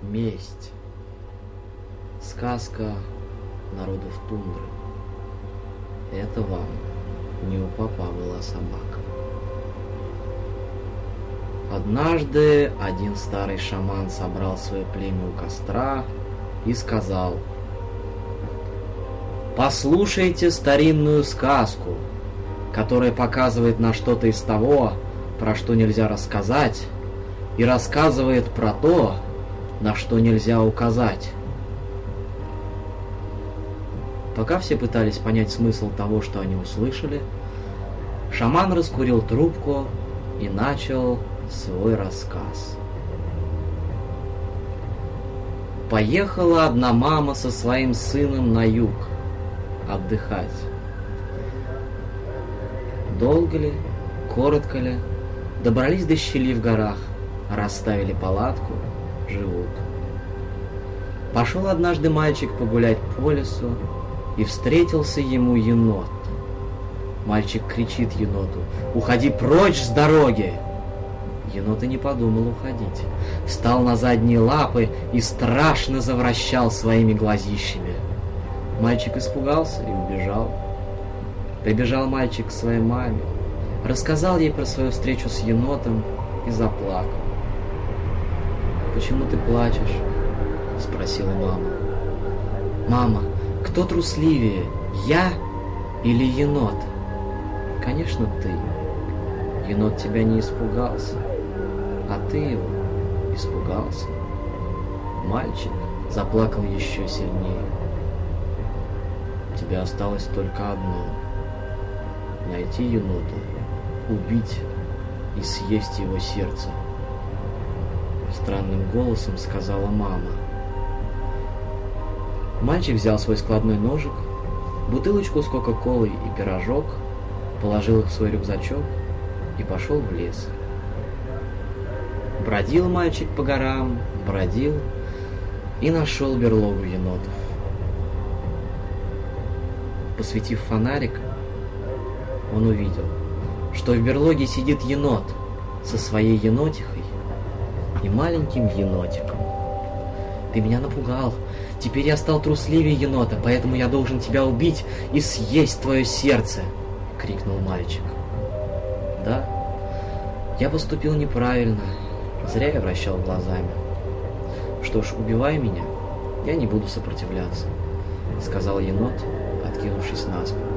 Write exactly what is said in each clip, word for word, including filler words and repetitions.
Месть. Сказка народов тундры. Это вам не у попа была собака. Однажды один старый шаман собрал свое племя у костра и сказал: «Послушайте старинную сказку, которая показывает на что-то из того, про что нельзя рассказать, и рассказывает про то, на что нельзя указать». Пока все пытались понять смысл того, что они услышали, шаман раскурил трубку и начал свой рассказ. Поехала одна мама со своим сыном на юг отдыхать. Долго ли, коротко ли, добрались до щели в горах, расставили палатку, живут. Пошел однажды мальчик погулять по лесу, и встретился ему енот. Мальчик кричит еноту: «Уходи прочь с дороги!» Енот и не подумал уходить. Встал на задние лапы и страшно завращал своими глазищами. Мальчик испугался и убежал. Прибежал мальчик к своей маме, рассказал ей про свою встречу с енотом и заплакал. «Почему ты плачешь?» — спросила мама. «Мама, кто трусливее, я или енот?» «Конечно, ты. Енот тебя не испугался, а ты его испугался». Мальчик заплакал еще сильнее. «Тебе осталось только одно — найти енота, убить и съесть его сердце», — странным голосом сказала мама. Мальчик взял свой складной ножик, бутылочку с кока-колой и пирожок, положил их в свой рюкзачок и пошел в лес. Бродил мальчик по горам, бродил и нашел берлогу енотов. Посветив фонарик, он увидел, что в берлоге сидит енот со своей енотихой и маленьким енотиком. «Ты меня напугал. Теперь я стал трусливее енота, поэтому я должен тебя убить и съесть твое сердце!» — крикнул мальчик. «Да, я поступил неправильно. Зря я вращал глазами. Что ж, убивай меня, я не буду сопротивляться», — сказал енот, откинувшись на спину.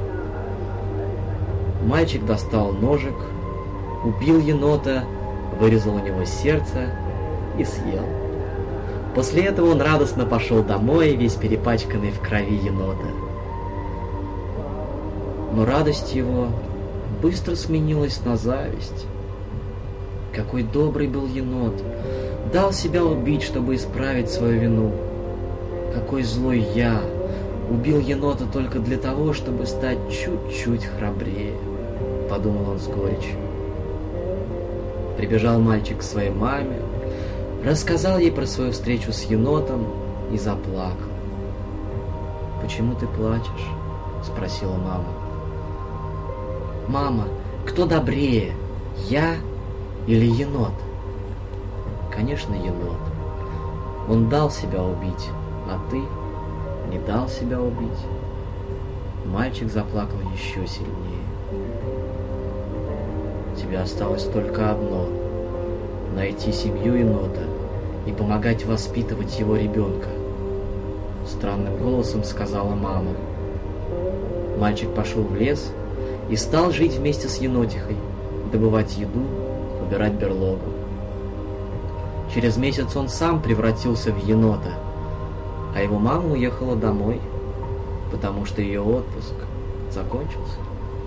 Мальчик достал ножик, убил енота, вырезал у него сердце и съел. После этого он радостно пошел домой, весь перепачканный в крови енота. Но радость его быстро сменилась на зависть. Какой добрый был енот! Дал себя убить, чтобы исправить свою вину. Какой злой я! Убил енота только для того, чтобы стать чуть-чуть храбрее, подумал он с горечью. Прибежал мальчик к своей маме, рассказал ей про свою встречу с енотом и заплакал. «Почему ты плачешь?» — спросила мама. «Мама, кто добрее, я или енот?» «Конечно, енот. Он дал себя убить, а ты не дал себя убить». Мальчик заплакал еще сильнее. «Тебе осталось только одно — найти семью енота и помогать воспитывать его ребенка», — странным голосом сказала мама. Мальчик пошел в лес и стал жить вместе с енотихой, добывать еду, убирать берлогу. Через месяц он сам превратился в енота, а его мама уехала домой, потому что ее отпуск закончился.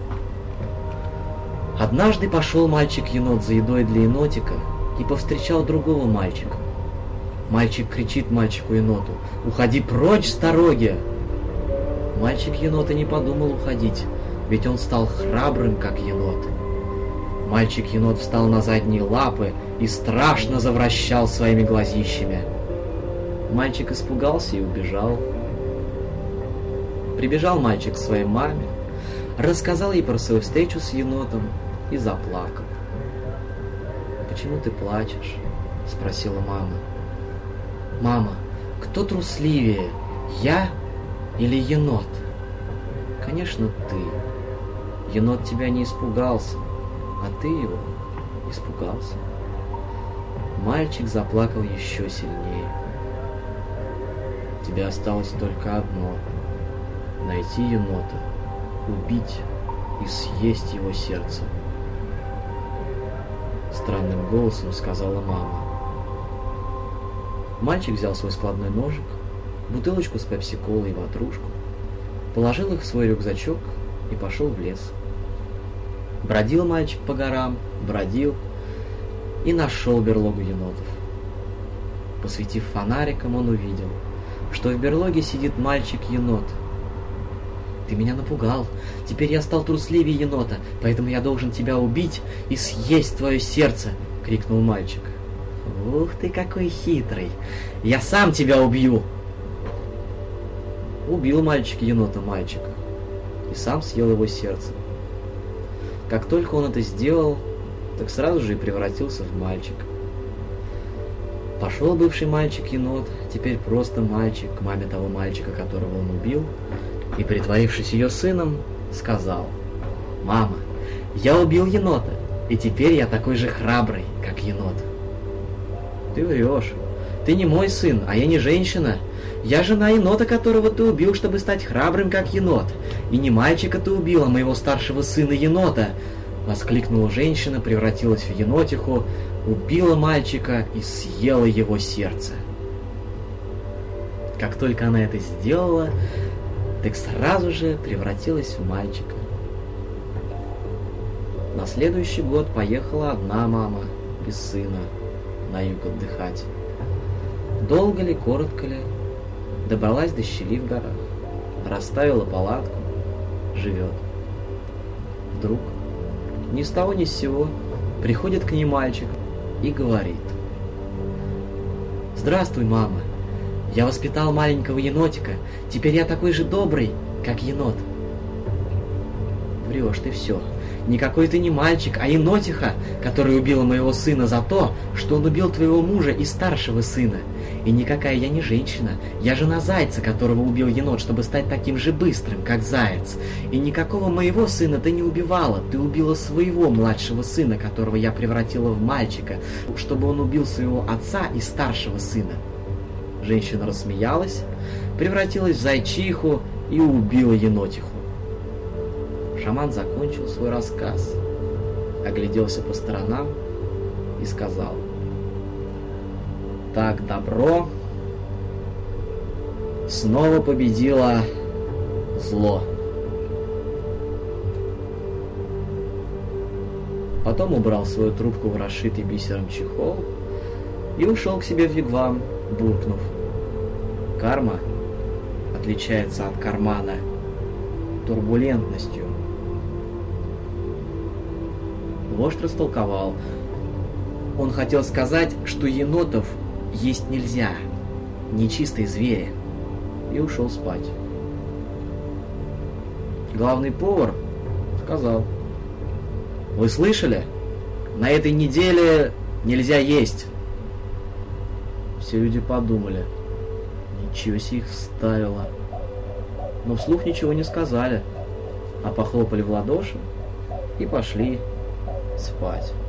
Однажды пошел мальчик-енот за едой для енотика и повстречал другого мальчика. Мальчик кричит мальчику-еноту: «Уходи прочь с дороги!» Мальчик-енот и не подумал уходить, ведь он стал храбрым, как енот. Мальчик-енот встал на задние лапы и страшно завращал своими глазищами. Мальчик испугался и убежал. Прибежал мальчик к своей маме, рассказал ей про свою встречу с енотом и заплакал. «Почему ты плачешь?» — спросила мама. «Мама, кто трусливее, я или енот?» «Конечно, ты. Енот тебя не испугался, а ты его испугался». Мальчик заплакал еще сильнее. «Тебе осталось только одно — найти енота, убить и съесть его сердце», — странным голосом сказала мама. Мальчик взял свой складной ножик, бутылочку с пепси-колой и ватрушку, положил их в свой рюкзачок и пошел в лес. Бродил мальчик по горам, бродил и нашел берлогу енотов. Посветив фонариком, он увидел, что в берлоге сидит мальчик-енот. «Ты меня напугал. Теперь я стал трусливее енота, поэтому я должен тебя убить и съесть твое сердце!» — крикнул мальчик. «Ух ты, какой хитрый! Я сам тебя убью!» Убил мальчик енота мальчика и сам съел его сердце. Как только он это сделал, так сразу же и превратился в мальчика. Пошел бывший мальчик-енот, теперь просто мальчик, к маме того мальчика, которого он убил, и, притворившись ее сыном, сказал: «Мама, я убил енота, и теперь я такой же храбрый, как енот». «Ты врешь. Ты не мой сын, а я не женщина. Я жена енота, которого ты убил, чтобы стать храбрым, как енот. И не мальчика ты убил, а моего старшего сына енота!» Воскликнула женщина, превратилась в енотиху, убила мальчика и съела его сердце. Как только она это сделала, так сразу же превратилась в мальчика. На следующий год поехала одна мама без сына на юг отдыхать. Долго ли, коротко ли, добралась до щели в горах, расставила палатку, живет. Вдруг, ни с того ни с сего, приходит к ней мальчик и говорит: «Здравствуй, мама, я воспитал маленького енотика, теперь я такой же добрый, как енот». «Врешь ты все. Никакой ты не мальчик, а енотиха, которая убила моего сына за то, что он убил твоего мужа и старшего сына. И никакая я не женщина, я жена зайца, которого убил енот, чтобы стать таким же быстрым, как заяц. И никакого моего сына ты не убивала, ты убила своего младшего сына, которого я превратила в мальчика, чтобы он убил своего отца и старшего сына». Женщина рассмеялась, превратилась в зайчиху и убила енотиху. Шаман закончил свой рассказ, огляделся по сторонам и сказал: «Так добро снова победило зло». Потом убрал свою трубку в расшитый бисером чехол и ушел к себе в вигвам, буркнув: «Карма отличается от кармана турбулентностью». Вождь растолковал. Он хотел сказать, что енотов есть нельзя, нечистые звери, и ушел спать. Главный повар сказал: «Вы слышали? На этой неделе нельзя есть». Все люди подумали: ничего себе их вставило. Но вслух ничего не сказали, а похлопали в ладоши и пошли спать.